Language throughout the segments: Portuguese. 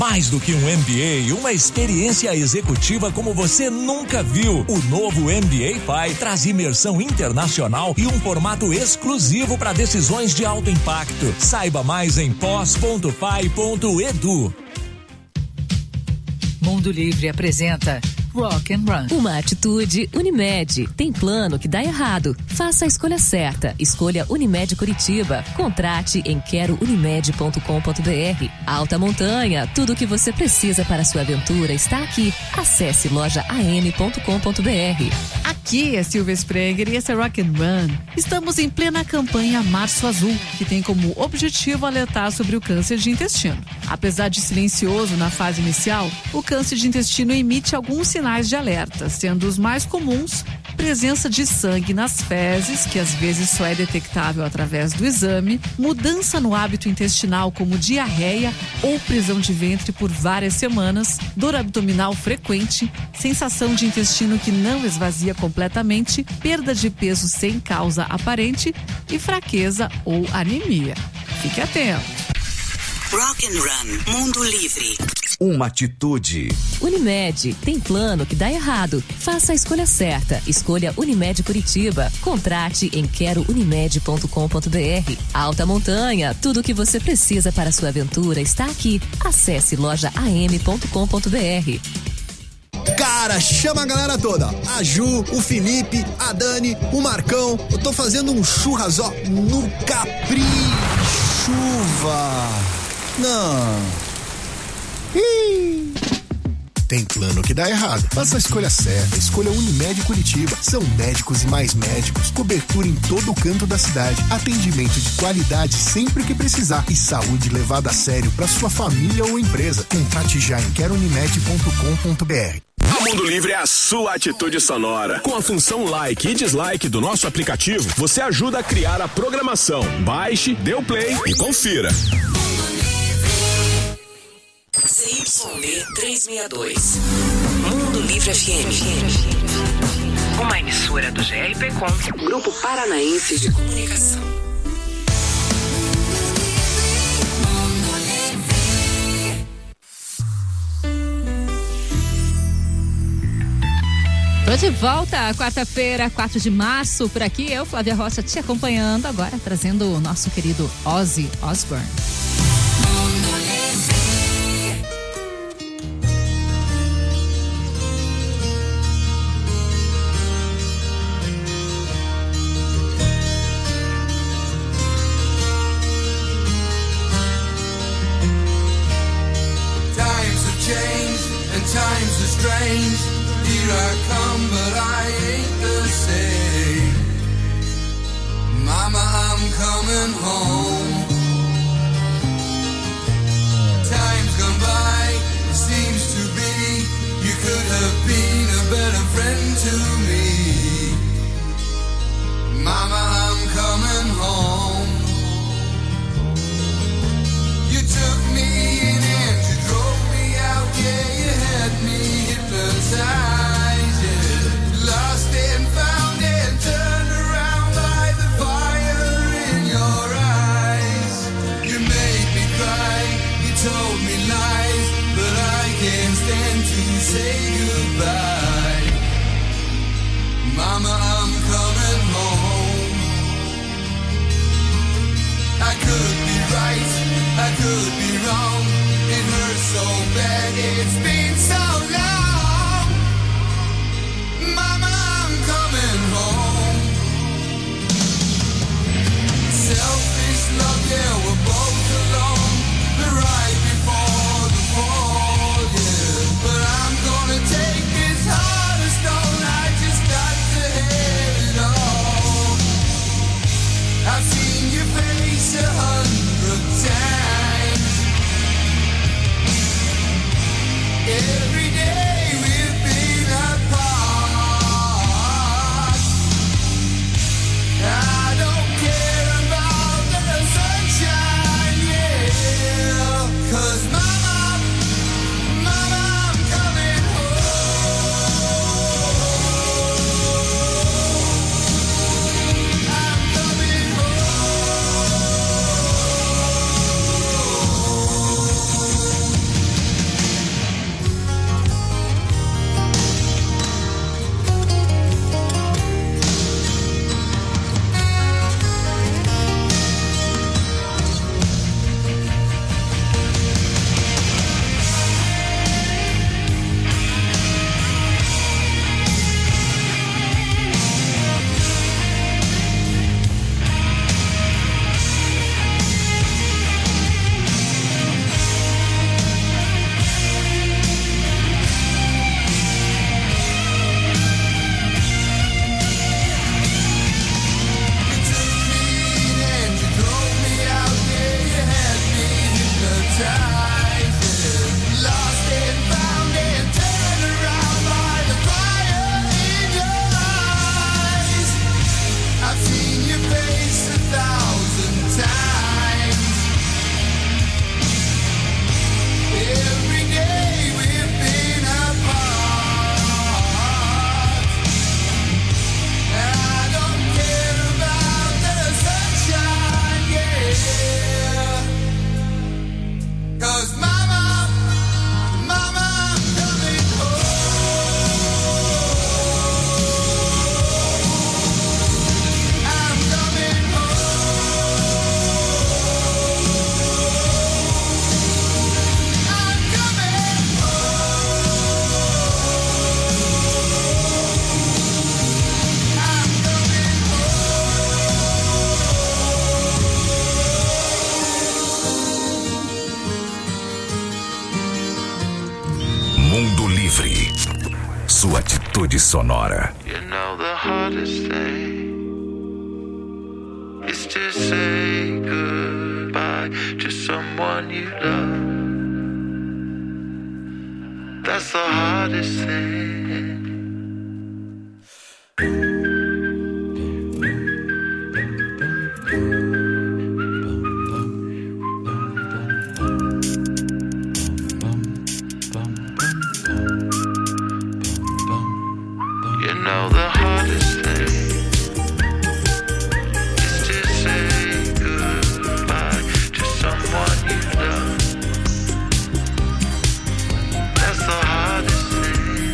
Mais do que um MBA, uma experiência executiva como você nunca viu. O novo MBA Pi traz imersão internacional e um formato exclusivo para decisões de alto impacto. Saiba mais em pos.pi.edu. Mundo Livre apresenta Rock and Run. Uma atitude Unimed. Tem plano que dá errado. Faça a escolha certa. Escolha Unimed Curitiba. Contrate em querounimed.com.br. Alta montanha. Tudo o que você precisa para a sua aventura está aqui. Acesse lojaam.com.br. Aqui é Silvia Sprenger e esse é Rock and Run. Estamos em plena campanha Março Azul, que tem como objetivo alertar sobre o câncer de intestino. Apesar de silencioso na fase inicial, o câncer de intestino emite alguns sinais de alerta, sendo os mais comuns presença de sangue nas fezes, que às vezes só é detectável através do exame, mudança no hábito intestinal como diarreia ou prisão de ventre por várias semanas, dor abdominal frequente, sensação de intestino que não esvazia completamente, perda de peso sem causa aparente e fraqueza ou anemia. Fique atento. Rock and Run, Mundo Livre. Uma atitude. Unimed. Tem plano que dá errado. Faça a escolha certa. Escolha Unimed Curitiba. Contrate em querounimed.com.br. Alta montanha. Tudo o que você precisa para a sua aventura está aqui. Acesse lojaam.com.br. Cara, chama a galera toda. A Ju, o Felipe, a Dani, o Marcão. Eu tô fazendo um churrasó no Caprichuva. Não. Tem plano que dá errado. Faça a escolha certa. Escolha Unimed Curitiba. São médicos e mais médicos. Cobertura em todo o canto da cidade. Atendimento de qualidade sempre que precisar. E saúde levada a sério para sua família ou empresa. Contrate já em querounimed.com.br. A Mundo Livre é a sua atitude sonora. Com a função like e dislike do nosso aplicativo, você ajuda a criar a programação. Baixe, dê o play e confira. CYD 362. Mundo Livre FM. Uma emissora do GRPcom, Grupo Paranaense de Comunicação. Tô de volta, quarta-feira, 4 de março, por aqui, eu, Flávia Rocha, te acompanhando agora, trazendo o nosso querido Ozzy Osbourne. Times have changed and times are strange. Here I come, but I ain't the same. Mama, I'm coming home. Time's gone by, it seems to be. You could have been a better friend to me. Mama, I'm coming home. You took me in and you drove me out. Yeah, you had me hypnotized. Lost and found and turned around by the fire in your eyes. You made me cry, you told me lies, but I can't stand to say goodbye. Mama, I'm coming home. I could be right, I could be wrong. It hurts so bad, it's been so long. Mama, I'm coming home. Selfish love, yeah, we're both alone. Right before the fall, yeah. But I'm gonna take this heart of stone. I just got to have Livre. Sua atitude sonora. You know the hardest thing is to say goodbye to someone you love. That's the hardest thing. You know the hardest thing is to say goodbye to someone you love. That's the hardest thing.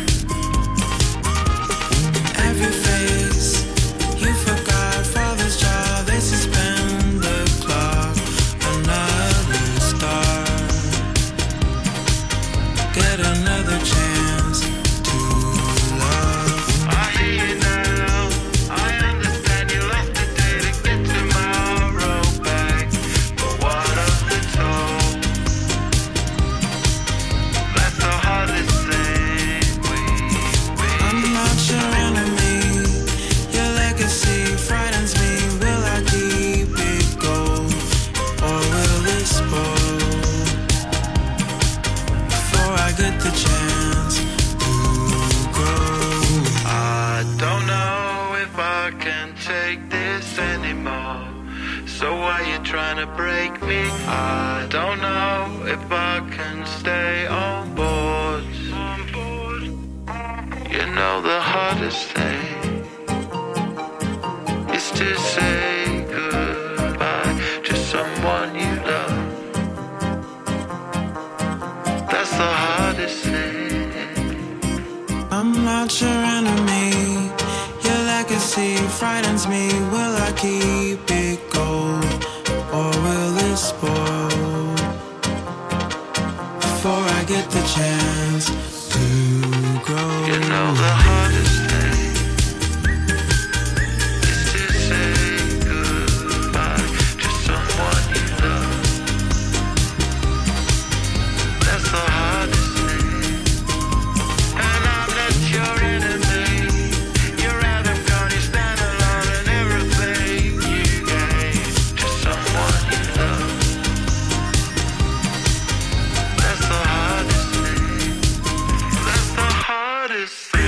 Every face you forgot, father's job, they suspend the clock. Another star, get another chance to love. I hear you now, I understand you lost the day to get tomorrow back. But what of the toll? That's the hardest thing we've been. I'm not your enemy, your legacy frightens me. Will I keep it gold, or will it spoil before I get the chance to grow? I don't know if I can take this anymore. So why you trying to break me? I don't know if I can stay on board. You know the hardest thing is to say goodbye to someone you love. That's the hardest thing. I'm not your enemy, your legacy frightens me. Will I keep it gold, or will it spoil before I get the chance to grow? You know the hardest thing is to say goodbye to someone you love. That's the hardest thing. And I'm not your enemy, you're out of gone, you stand alone in everything you gave to someone you love. That's the hardest thing. That's the hardest thing.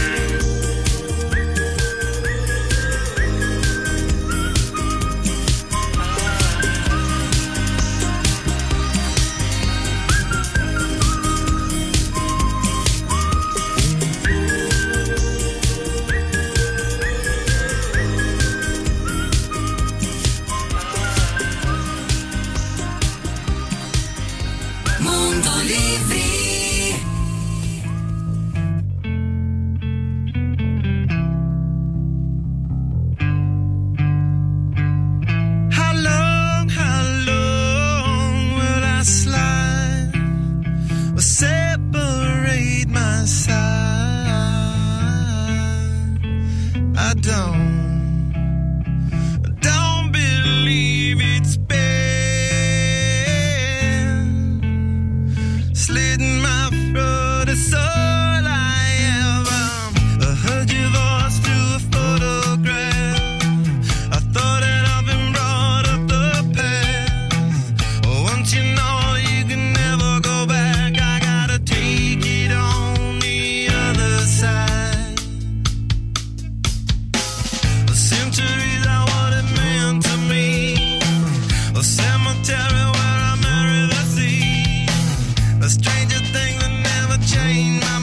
Mundo Livre. How long will I slide or separate my side? I don't believe it's been slitting my throat. It's all I am. I heard your voice through a photograph. I thought that I've been brought up the past. Once you know you can never go back, I gotta take it on the other side. The centuries are what it meant to me. A cemetery where I marry the sea. A stranger thing that never changed my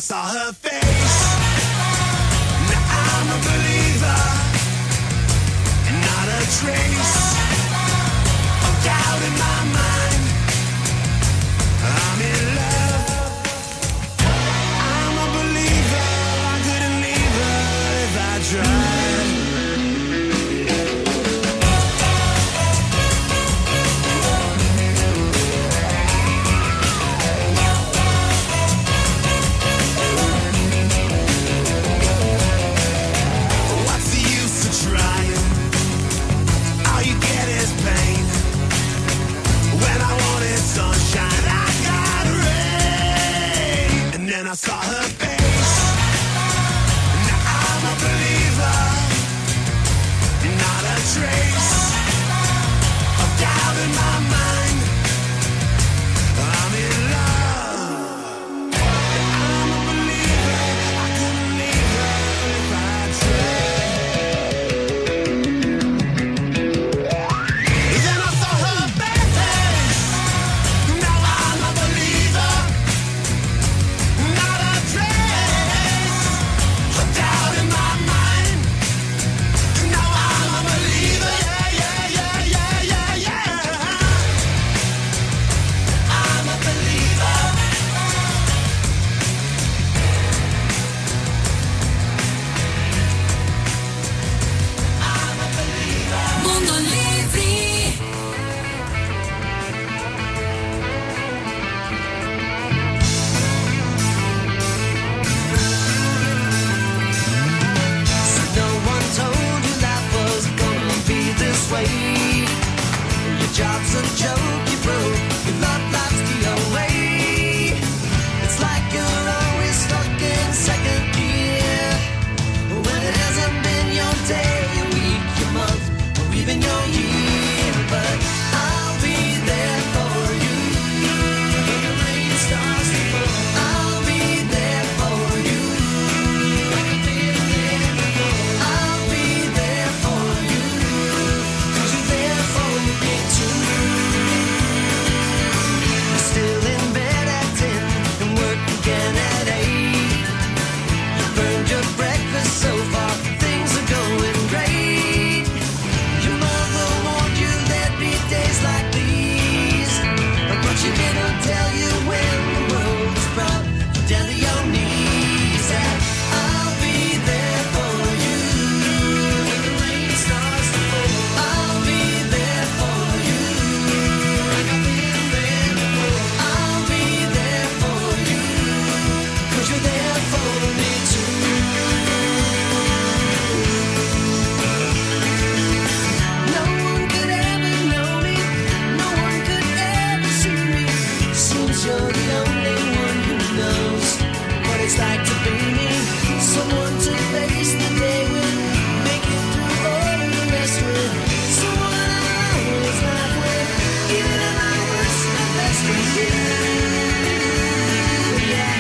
saw her face. Now I'm a believer, not a trace of doubt in my mind. I'm in love. I'm a believer. I couldn't leave her if I tried. I saw her face. Now I'm a believer, not a trace of doubt in my mind. I'm in love. I'm a believer. I couldn't leave her if I tried. Then I saw her face. Now I'm a believer. Your job's a joke, you broke, your love life's the away. It's like you're always stuck in second gear, when it hasn't been your day, your week, your month, or even your year. But I'll be there for you when the rain starts to fall. I'll be there for you like I've been there before. I'll be there for you, 'cause you're there for me too. You're still in bed at 10 and work again at 8. You burned your breakfast so far, things are going great. Your mother warned you there'd be days like these, but she didn't tell you when the world was brought you down to your knees. And I'll be there for you when the rain starts to fall. I'll be there for you like I've been there before. I'll be there for you, 'cause you're there for me too. No one could ever know me, no one could ever see me. Seems you're the only one who knows what it's like to be me. Someone to face the day with, make it through all the rest with. Someone I always laugh with, even at my worst and best with you. Yeah.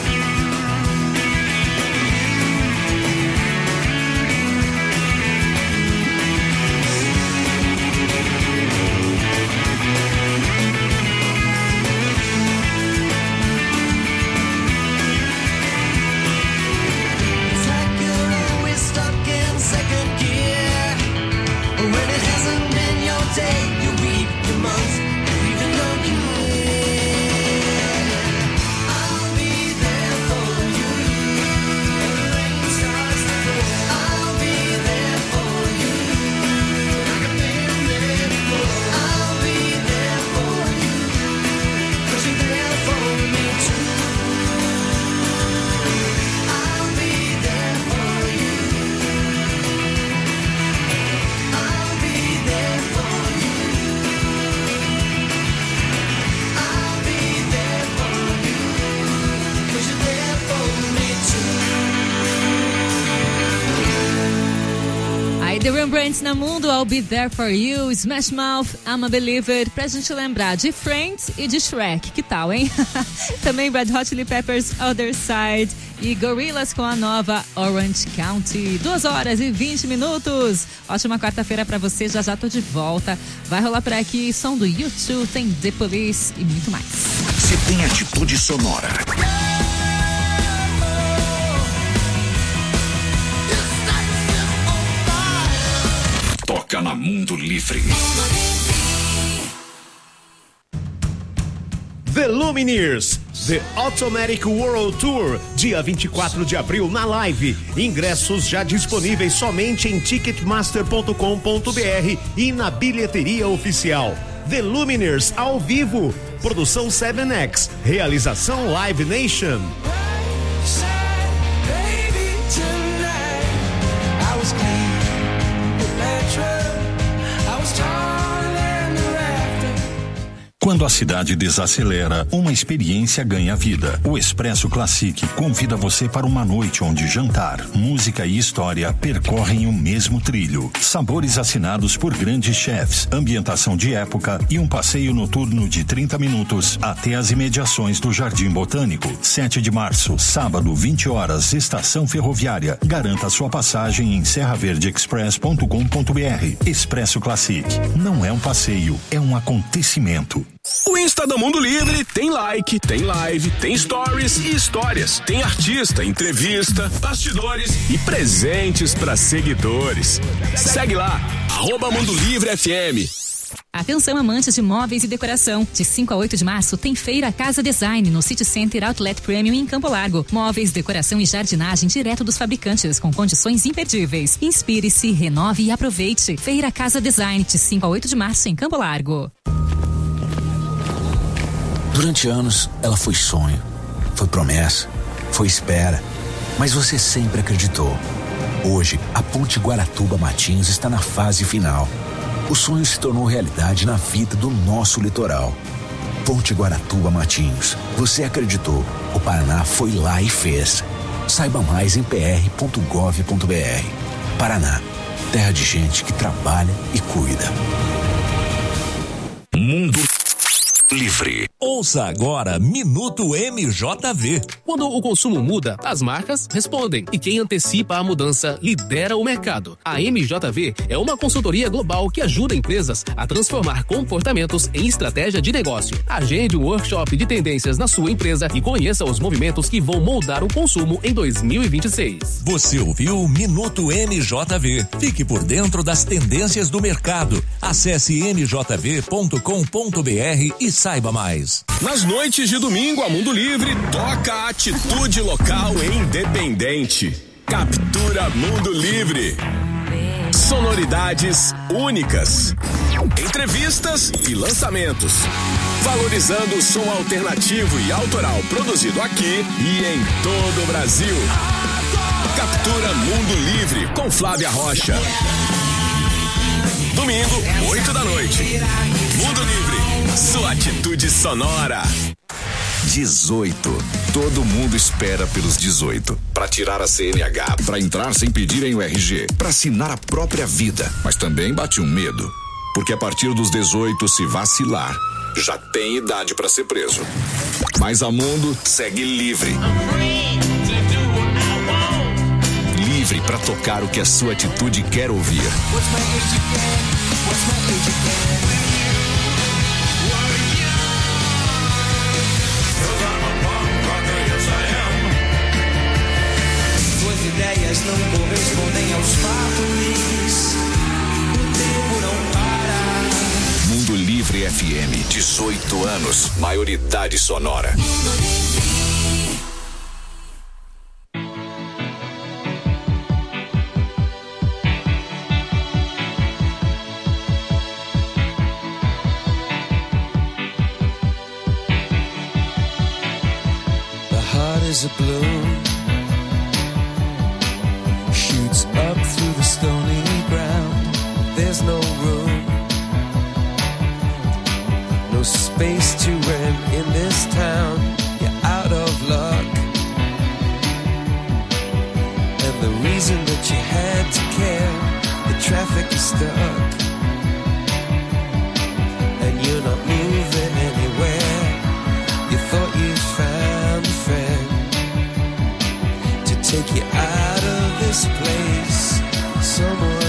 It's like you're always stuck in second gear, when it hasn't been your day, your week, your month, or even your year. I'll be there for you when the rain starts to fall. I'll be there for you like I've been there before. I'll be there for you, 'cause you're there for me too. I'll be there for you. I'll be there for you. I'll be there for you, 'cause you're there for me too. Aí The Rembrandts na Mundo, I'll Be There For You, Smash Mouth, I'm a Believer, pra gente lembrar de Friends e de Shrek, que tal, hein? Também Red Hot Chili Peppers, Other Side e Gorillaz com a nova Orange County. 2h20. Ótima quarta-feira pra você, já tô de volta. Vai rolar por aqui som do U2, tem The Police e muito mais. Se tem atitude sonora, toca na Mundo Livre. The Lumineers, The Automatic World Tour, dia 24 de abril na Live. Ingressos já disponíveis somente em ticketmaster.com.br e na bilheteria oficial. The Lumineers ao vivo, produção 7X, realização Live Nation. Quando a cidade desacelera, uma experiência ganha vida. O Expresso Classic convida você para uma noite onde jantar, música e história percorrem o mesmo trilho. Sabores assinados por grandes chefs, ambientação de época e um passeio noturno de 30 minutos até as imediações do Jardim Botânico. 7 de março, sábado, 20 horas, Estação Ferroviária. Garanta sua passagem em serraverdeexpress.com.br. Expresso Classic. Não é um passeio, é um acontecimento. O Insta do Mundo Livre tem like, tem live, tem stories e histórias. Tem artista, entrevista, bastidores e presentes para seguidores. Segue lá, @Mundo Livre FM. Atenção, amantes de móveis e decoração. De 5 a 8 de março tem Feira Casa Design no City Center Outlet Premium em Campo Largo. Móveis, decoração e jardinagem direto dos fabricantes com condições imperdíveis. Inspire-se, renove e aproveite. Feira Casa Design de 5 a 8 de março em Campo Largo. Durante anos, ela foi sonho, foi promessa, foi espera, mas você sempre acreditou. Hoje, a Ponte Guaratuba-Matinhos está na fase final. O sonho se tornou realidade na vida do nosso litoral. Ponte Guaratuba-Matinhos, você acreditou, o Paraná foi lá e fez. Saiba mais em pr.gov.br. Paraná, terra de gente que trabalha e cuida. Mundo Livre. Ouça agora Minuto MJV. Quando o consumo muda, as marcas respondem. E quem antecipa a mudança lidera o mercado. A MJV é uma consultoria global que ajuda empresas a transformar comportamentos em estratégia de negócio. Agende um workshop de tendências na sua empresa e conheça os movimentos que vão moldar o consumo em 2026. Você ouviu Minuto MJV. Fique por dentro das tendências do mercado. Acesse mjv.com.br e saiba mais. Nas noites de domingo, a Mundo Livre toca a atitude local e independente. Captura Mundo Livre. Sonoridades únicas. Entrevistas e lançamentos. Valorizando o som alternativo e autoral produzido aqui e em todo o Brasil. Captura Mundo Livre com Flávia Rocha. Domingo, 8 da noite. Mundo Livre. Sua atitude sonora. 18. Todo mundo espera pelos 18. Para tirar a CNH, para entrar sem pedirem o RG, para assinar a própria vida. Mas também bate um medo. Porque a partir dos 18, se vacilar, já tem idade para ser preso. Mas a Mundo segue livre. Livre para tocar o que a sua atitude quer ouvir. Suas ideias não correspondem aos fatos. O tempo não para. Mundo Livre FM, 18 anos, maioridade sonora. Is a bloom, shoots up through the stony ground. There's no room, no space to rent in this town. You're out of luck, and the reason that you had to care, the traffic is stuck, and you're not moving anywhere. You thought you'd found a friend take you out of this place somewhere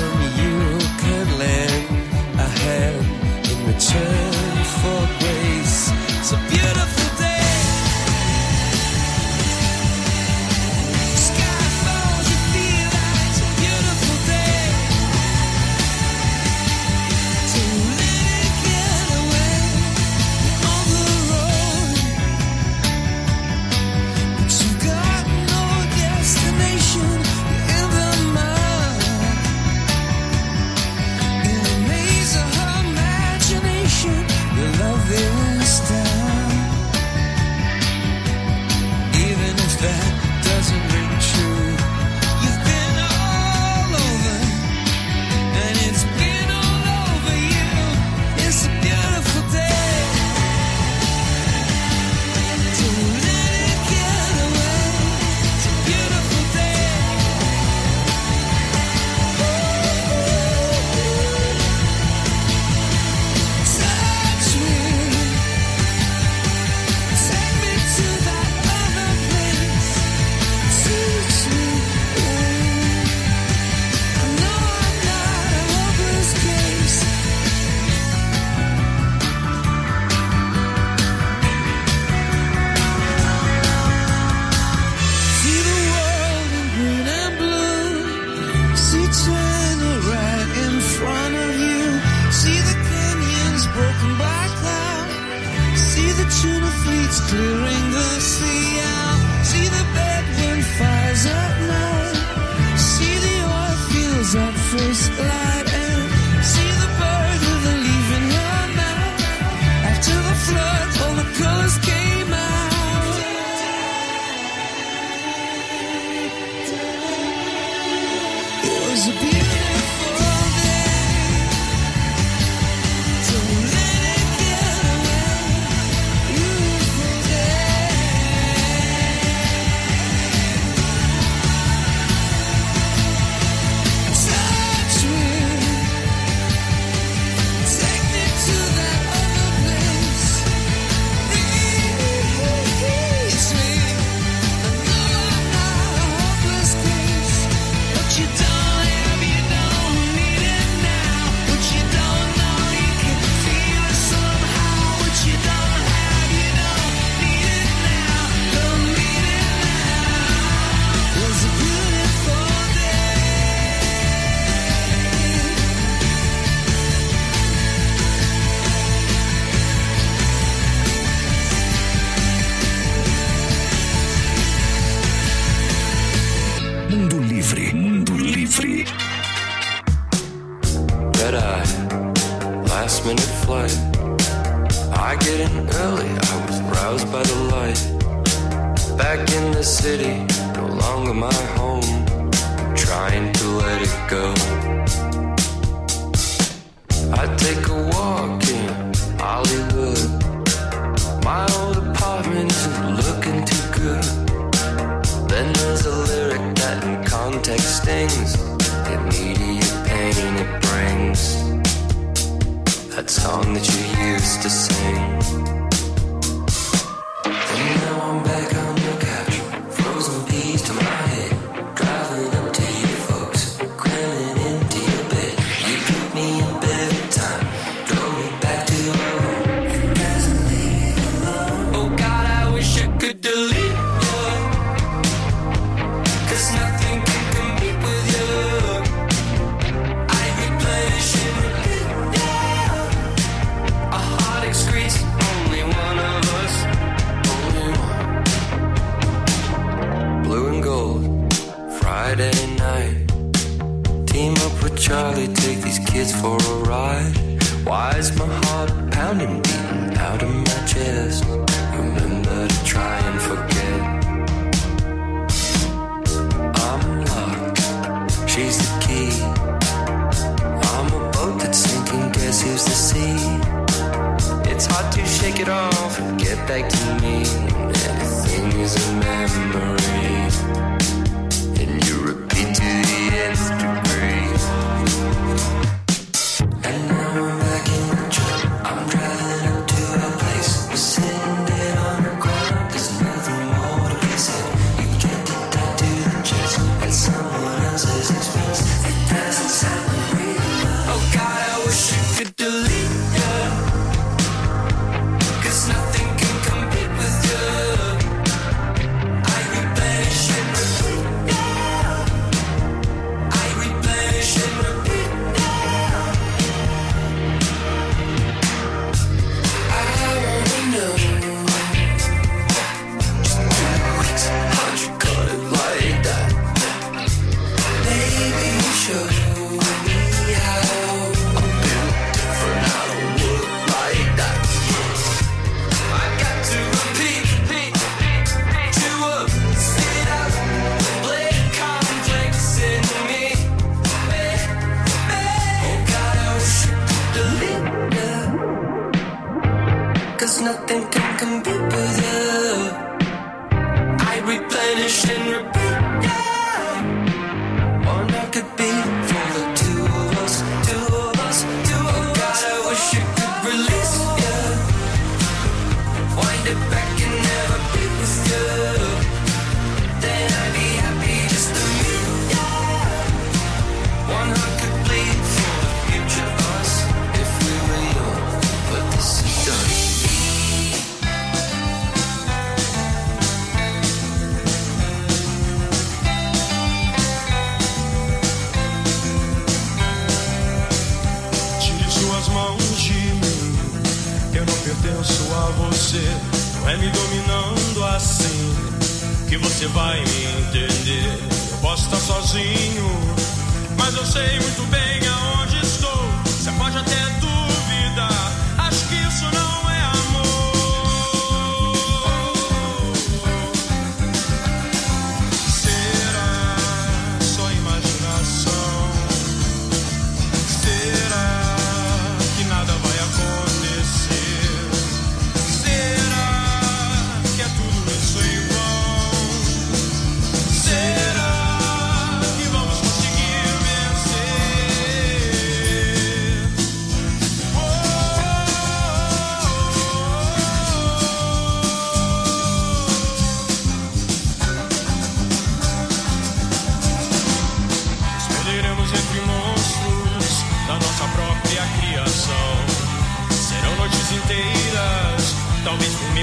Será só imaginação?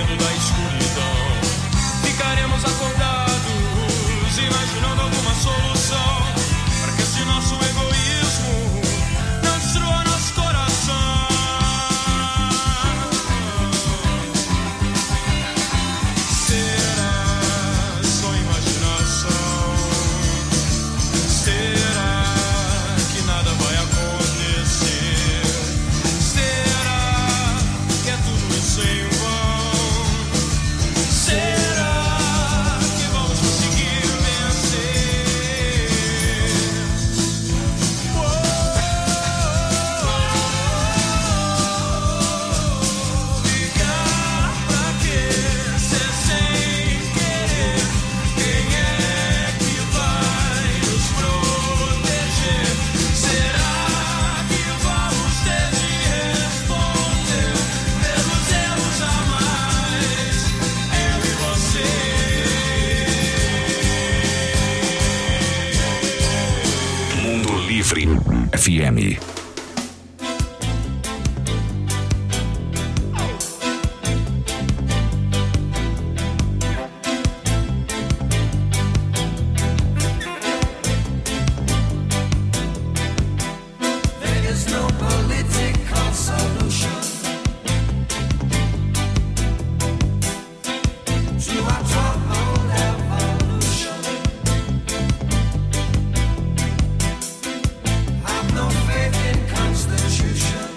medo da escuridão. Ficaremos acordados, imaginando alguma solução para que esse nosso egoísmo não destrua nosso coração. Será só imaginação? Será que nada vai acontecer? Será que é tudo isso em vão? Será que vamos conseguir vencer? Ligar pra quê? Ser sem querer. Quem é que vai nos proteger? Será que vamos ter de responder pelos erros a mais? Eu e você. Mundo Livre FM. There is no political solution to our troubled evolution. Have no faith in constitution.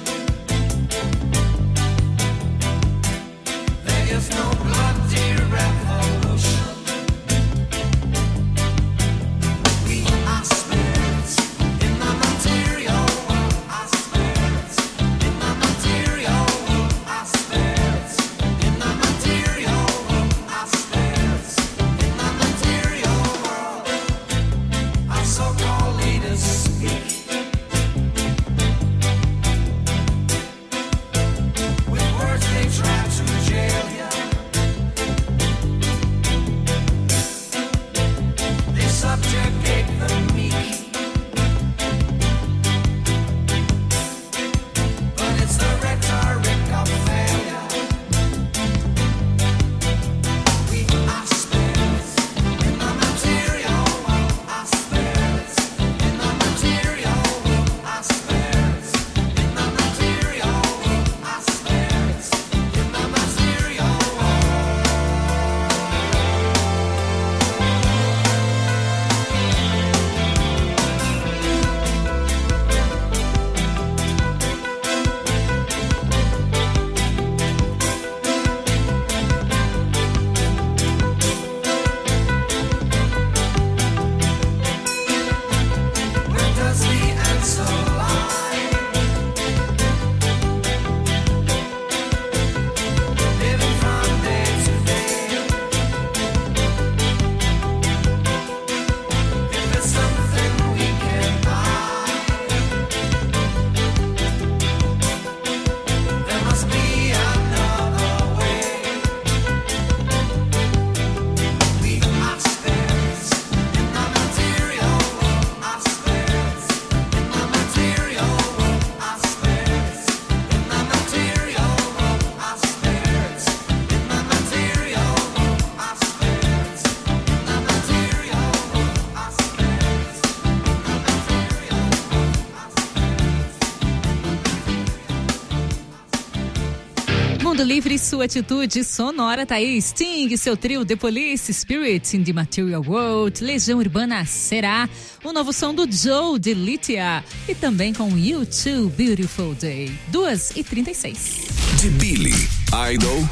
There is no bloody revolution. We are spirits in the material world. Our spirits in the material world. Our spirits in the material world. Our spirits in the material world. Our so-called leaders speak with words they try to jail ya. They subjugate the meek. But it's the rhetoric of failure. We are spirits in the material world. Our spirits in the material world. Our spirits in the material world. Our spirits in the material world. Where does the answer lie? Living from day to day. If there's something we can buy, there must be another way. We are spirits in the material world. Our spirits in the material world. Our spirits in the material world. Our spirits in the material world. Our spirits in the material world. Our spirits Mundo Livre, sua atitude sonora, tá aí. Sting, seu trio The Police, Spirit in the Material World, Legião Urbana, Será, o novo som do Joe de Lithia e também com U2, Beautiful Day. 2h36. De Billy Idol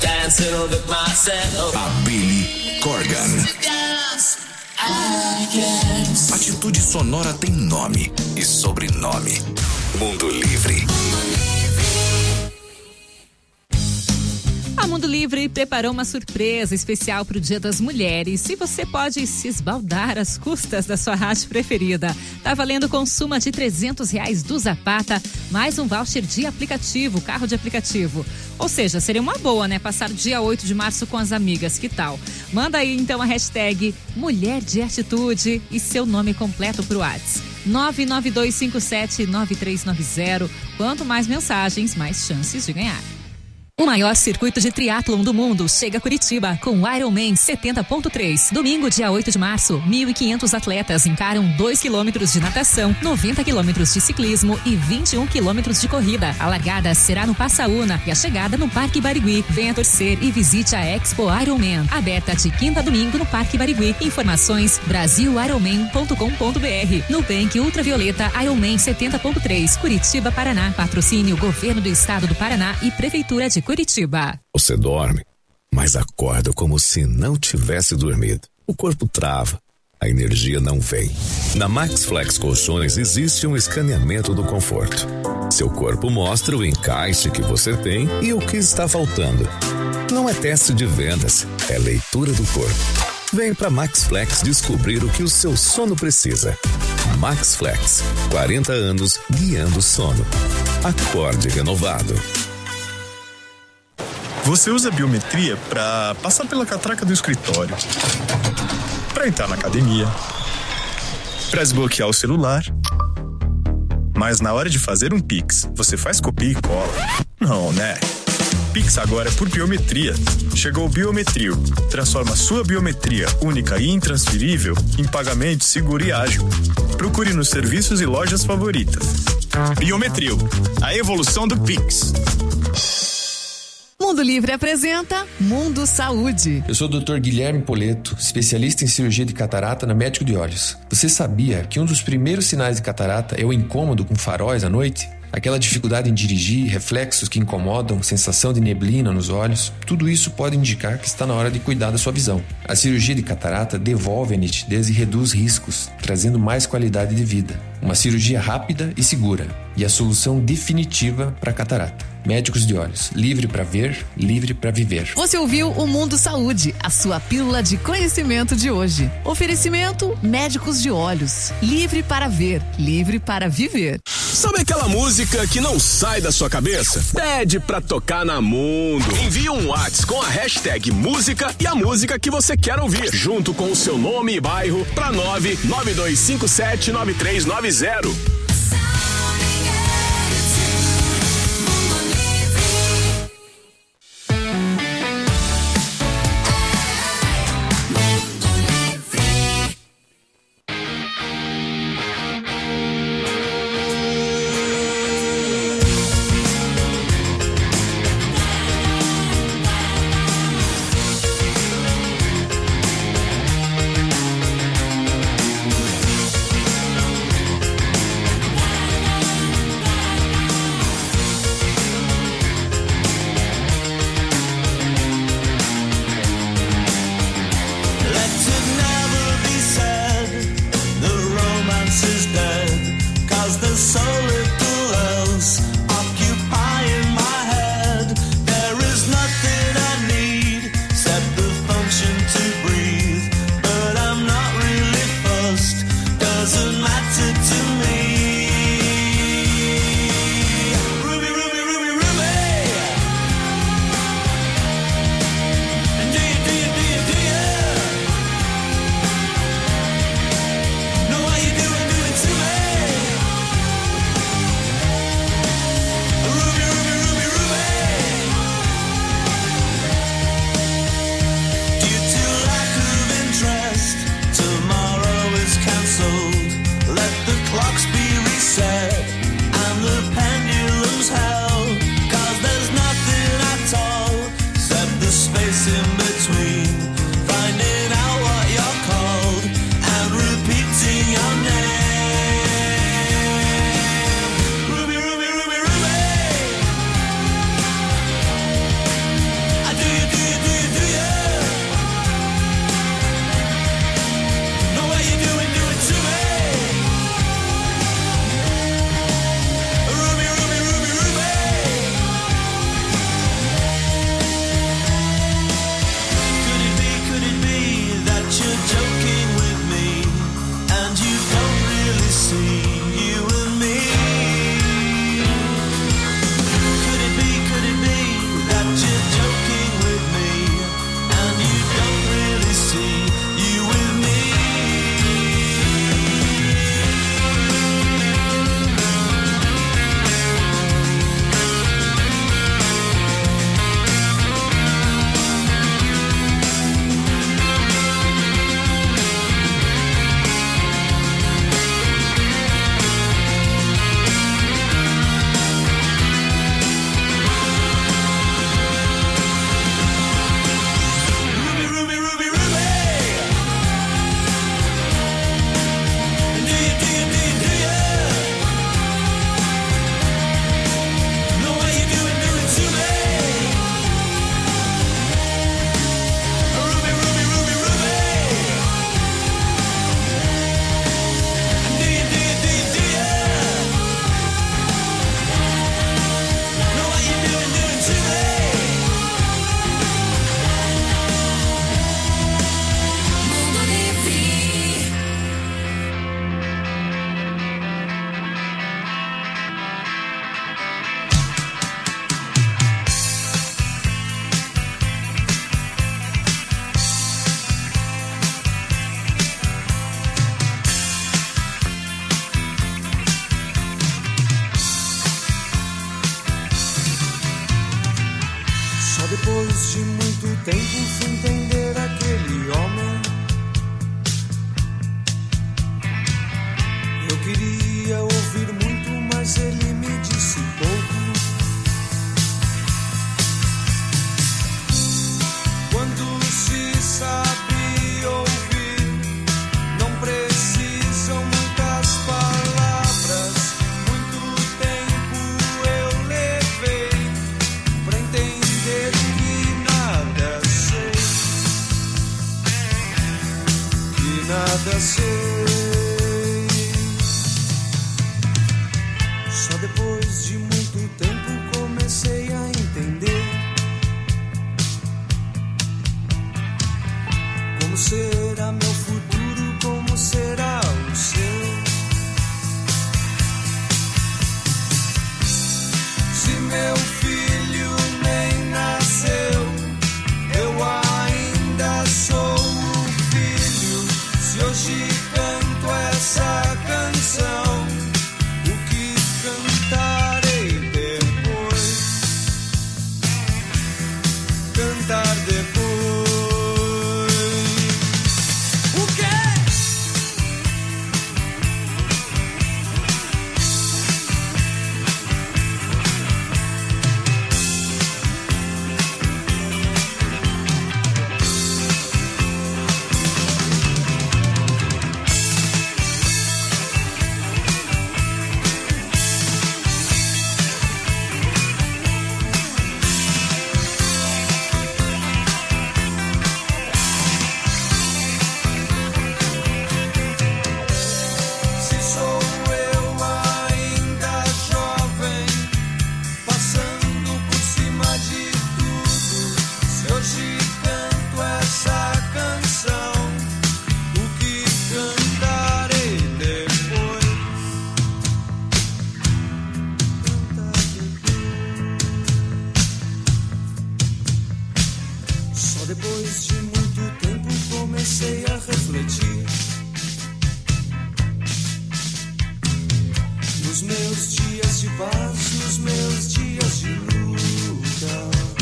a Billy Corgan. Atitude sonora tem nome e sobrenome. Mundo Livre. A Mundo Livre preparou uma surpresa especial para o Dia das Mulheres e você pode se esbaldar às custas da sua rádio preferida. Tá valendo consuma de R$300 do Zapata, mais um voucher de aplicativo, carro de aplicativo. Ou seja, seria uma boa, né? Passar o dia 8 de março com as amigas, que tal? Manda aí então a hashtag Mulher de Atitude e seu nome completo pro WhatsApp. 992579390. Quanto mais mensagens, mais chances de ganhar. O maior circuito de triatlon do mundo chega a Curitiba com o Ironman 70.3. Domingo, dia 8 de março, 1.500 atletas encaram 2 quilômetros de natação, 90 quilômetros de ciclismo e 21 quilômetros de corrida. A largada será no Passaúna e a chegada no Parque Barigui. Venha torcer e visite a Expo Ironman, aberta de quinta a domingo no Parque Barigui. Informações brasilironman.com.br. Nubank Ultravioleta Ironman 70.3, Curitiba, Paraná. Patrocínio Governo do Estado do Paraná e Prefeitura de Curitiba. Você dorme, mas acorda como se não tivesse dormido. O corpo trava, a energia não vem. Na MaxFlex Colchões existe um escaneamento do conforto. Seu corpo mostra o encaixe que você tem e o que está faltando. Não é teste de vendas, é leitura do corpo. Vem pra MaxFlex descobrir o que o seu sono precisa. MaxFlex, 40 anos guiando o sono. Acorde renovado. Você usa biometria para passar pela catraca do escritório, para entrar na academia, para desbloquear o celular. Mas na hora de fazer um Pix, você faz copia e cola. Não, né? Pix agora é por biometria. Chegou o Biometrio. Transforma sua biometria única e intransferível em pagamento seguro e ágil. Procure nos serviços e lojas favoritas. Biometrio, a evolução do Pix. Mundo Livre apresenta Mundo Saúde. Eu sou o Dr. Guilherme Poleto, especialista em cirurgia de catarata na Médico de Olhos. Você sabia que um dos primeiros sinais de catarata é o incômodo com faróis à noite? Aquela dificuldade em dirigir, reflexos que incomodam, sensação de neblina nos olhos, tudo isso pode indicar que está na hora de cuidar da sua visão. A cirurgia de catarata devolve a nitidez e reduz riscos, trazendo mais qualidade de vida. Uma cirurgia rápida e segura, e a solução definitiva para a catarata. Médicos de Olhos, livre para ver, livre para viver. Você ouviu o Mundo Saúde, a sua pílula de conhecimento de hoje. Oferecimento Médicos de Olhos, livre para ver, livre para viver. Sabe aquela música que não sai da sua cabeça? Pede pra tocar na Mundo. Envie um WhatsApp com a hashtag música e a música que você quer ouvir, junto com o seu nome e bairro, pra 992579390. nada sei. Só depois de muito tempo comecei a entender como será meu futuro, como será o seu. Se meu filho nem nasceu, eu ainda sou o filho. Se hoje canto essa canção, o que cantarei depois? Cantar depois. O quê? Depois de muito tempo comecei a refletir nos meus dias de paz, nos meus dias de luta.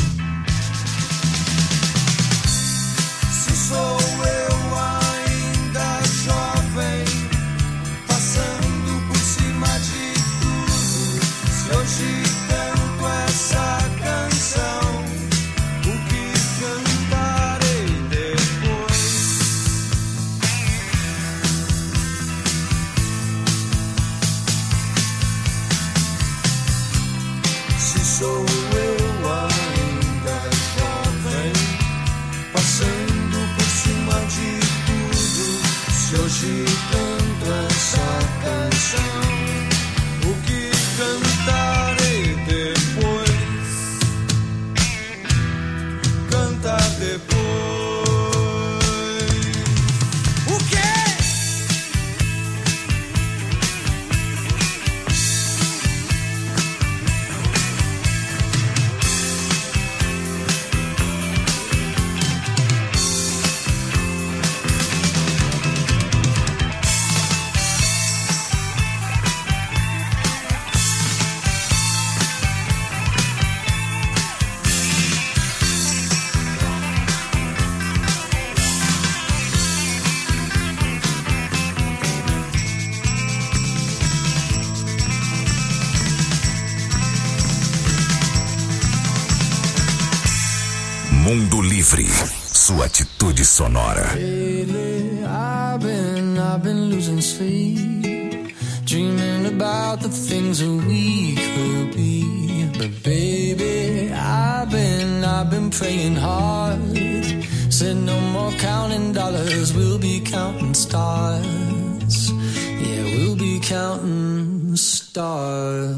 Se sou eu ainda jovem, passando por cima de tudo, se hoje canto essa canção, sou eu ainda jovem, passando por cima de tudo. Se hoje canto essa canção, o que cantarei depois? Cantar depois. O quê? Mundo Livre, sua atitude sonora. Lately, I've been losing sleep, dreaming about the things that we could be. But baby, I've been praying hard. Said no more counting dollars, we'll be counting stars. Yeah, we'll be counting stars.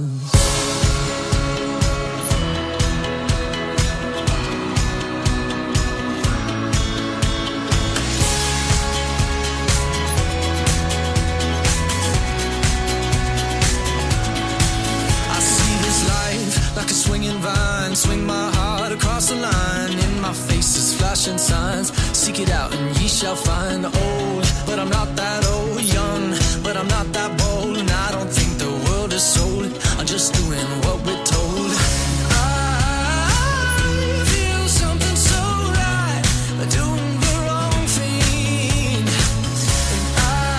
Like a swinging vine, swing my heart across the line. In my face is flashing signs. Seek it out and ye shall find. Old, but I'm not that old. Young, but I'm not that bold. And I don't think the world is sold. I'm just doing what we're told. I feel something so right, doing the wrong thing. And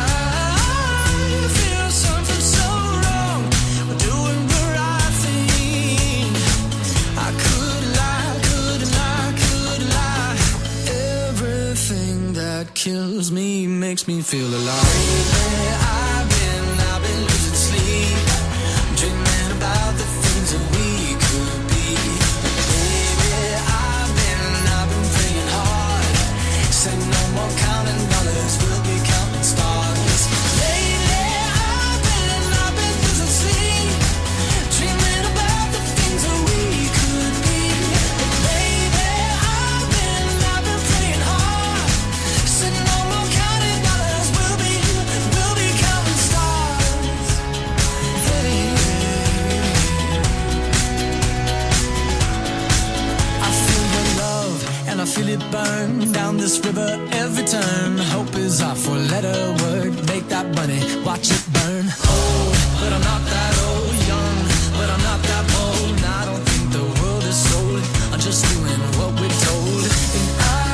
I feel something so wrong, doing the right thing. I could lie. Everything that kills me makes me feel alive. Lately, I've been losing sleep, dreaming about the things that we could be. Baby, I've been praying hard. Said no more counting dollars, we'll be counting turn. Hope is our four-letter word. Make that money, watch it burn. Old, but I'm not that old. Young, but I'm not that bold. And I don't think the world is sold. I'm just doing what we're told. And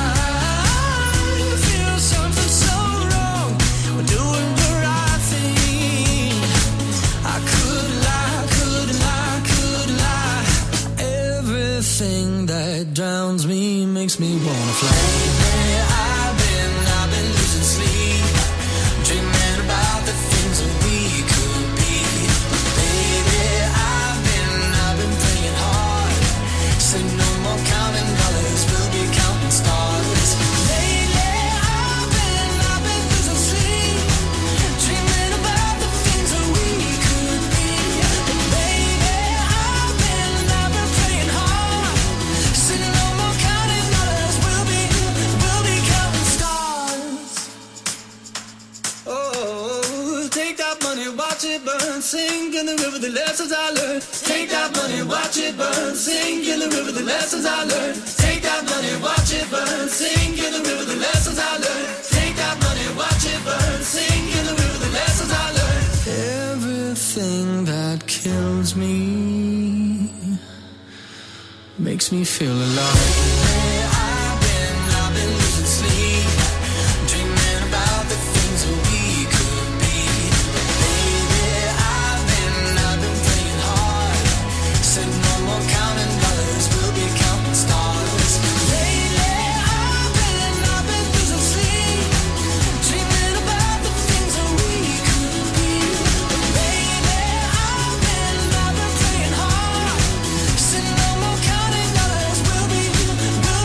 I feel something so wrong. We're doing the right thing. I could lie, could lie, could lie. Everything that drowns me makes me wanna fly. I've been losing sleep, dreaming about the things that we could be. Baby, I've been praying hard. Say no more counting dollars, we'll be counting stars. Lately, I've been losing sleep, dreaming about the things that we could be. But baby, I've been praying hard. Say no more counting dollars, we'll be counting stars. Oh, take that money, watch it burn, sink in the river, the lessons I learned. Take that money, watch it burn, sink in the river, the lessons I learned. Take that money, watch it burn, sink in the river, the lessons I learned. Take that money, watch it burn, sink in the river, the lessons I learned. Everything that kills me makes me feel alive. I've been losing sleep, dreaming about the things that we could be. Baby, I've been praying hard. Said no more counting dollars, we'll be counting stars. Lately, I've been losing sleep, dreaming about the things that we could be. Baby, I've been praying hard. Said no more counting dollars, we'll be counting stars.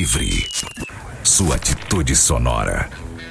Livre. Sua atitude sonora.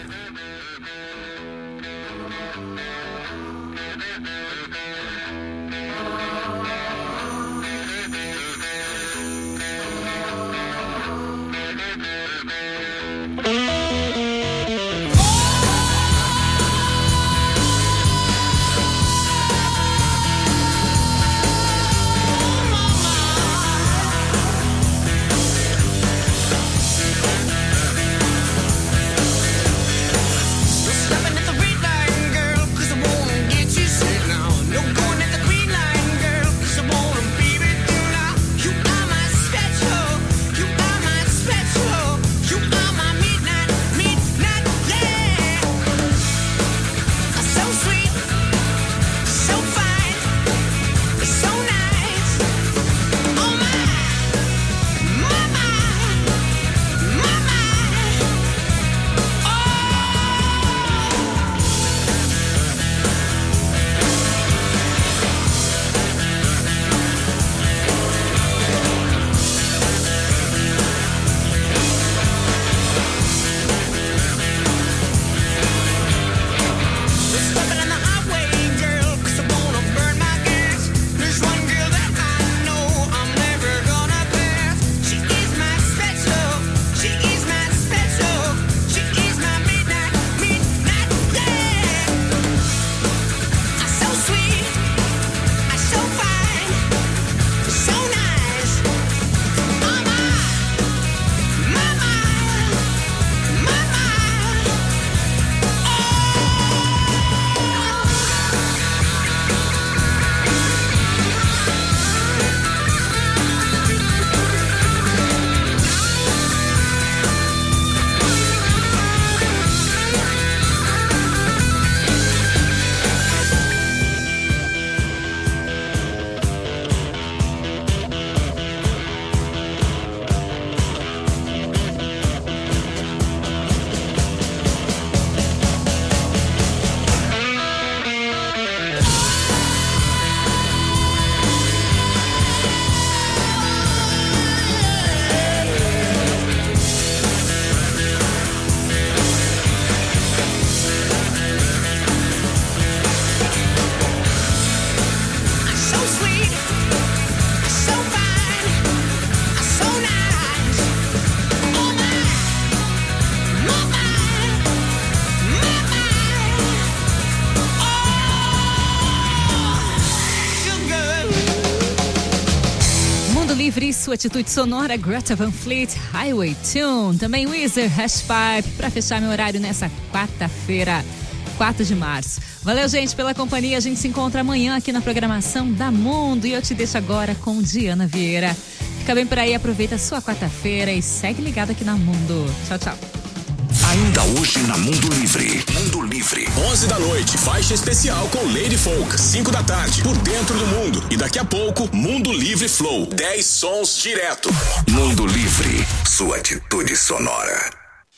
Sua atitude sonora, Greta Van Fleet, Highway Tune. Também Weezer, Hashpipe, para fechar meu horário nessa quarta-feira, 4 de março. Valeu, gente, pela companhia. A gente se encontra amanhã aqui na programação da Mundo. E eu te deixo agora com Diana Vieira. Fica bem por aí, aproveita a sua quarta-feira e segue ligado aqui na Mundo. Tchau, tchau. Ainda hoje na Mundo Livre. Mundo Livre. 11 da noite, faixa especial com Lady Folk. 5 da tarde, Por Dentro do Mundo. E daqui a pouco, Mundo Livre Flow. 10 sons direto. Mundo Livre. Sua atitude sonora.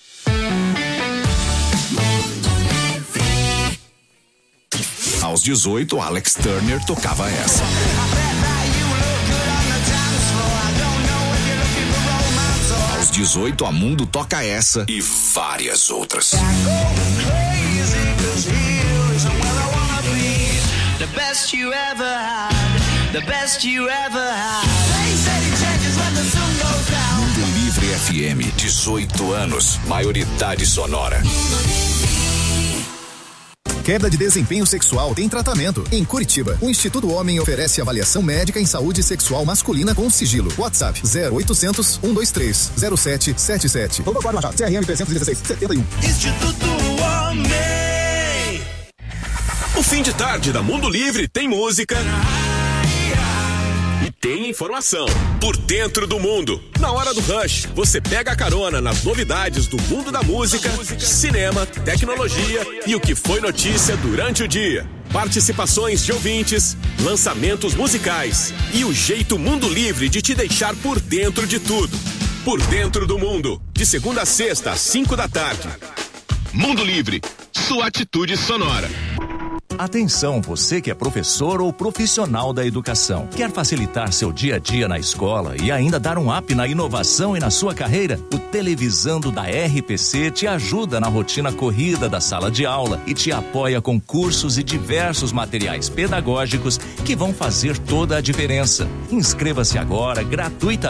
Aos 18, Alex Turner tocava essa. Aos 18, a Mundo toca essa e várias outras. Mundo Livre FM, 18 anos, maioridade sonora. Queda de desempenho sexual tem tratamento. Em Curitiba, o Instituto Homem oferece avaliação médica em saúde sexual masculina com sigilo. WhatsApp 0800 123 0777. Doutor Machado, CRM 316 71. Instituto Homem. O fim de tarde da Mundo Livre tem música e tem informação. Por Dentro do Mundo. Na hora do rush, você pega a carona nas novidades do mundo da música, cinema, tecnologia e o que foi notícia durante o dia. Participações de ouvintes, lançamentos musicais e o jeito Mundo Livre de te deixar por dentro de tudo. Por Dentro do Mundo. De segunda a sexta, às 5 da tarde. Mundo Livre. Sua atitude sonora. Atenção, você que é professor ou profissional da educação. Quer facilitar seu dia a dia na escola e ainda dar um up na inovação e na sua carreira? O Televisando da RPC te ajuda na rotina corrida da sala de aula e te apoia com cursos e diversos materiais pedagógicos que vão fazer toda a diferença. Inscreva-se agora gratuitamente